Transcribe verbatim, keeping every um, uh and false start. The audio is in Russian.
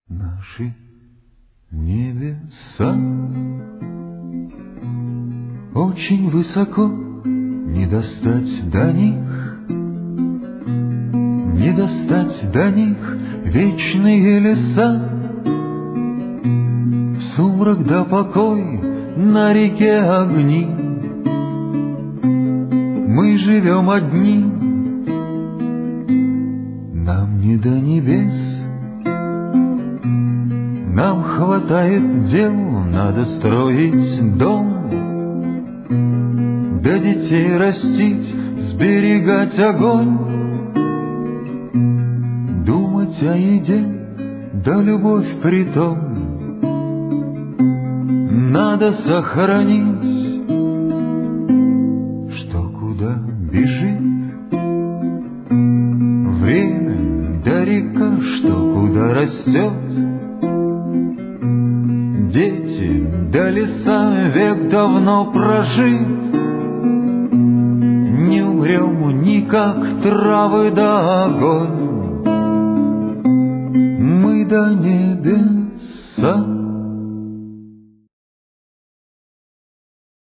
Наши небеса очень высоко, не достать до них, не достать до них вечные леса. В сумрак да покой, на реке огни, мы живем одни, нам не до небес. Нам хватает дел, надо строить дом, да детей растить, сберегать огонь, думать о еде, да любовь притом надо сохранить. Что куда бежит время, да река, что куда растет, дети да леса, век давно прожит. Не умрем никак, травы да огонь, мы до небеса.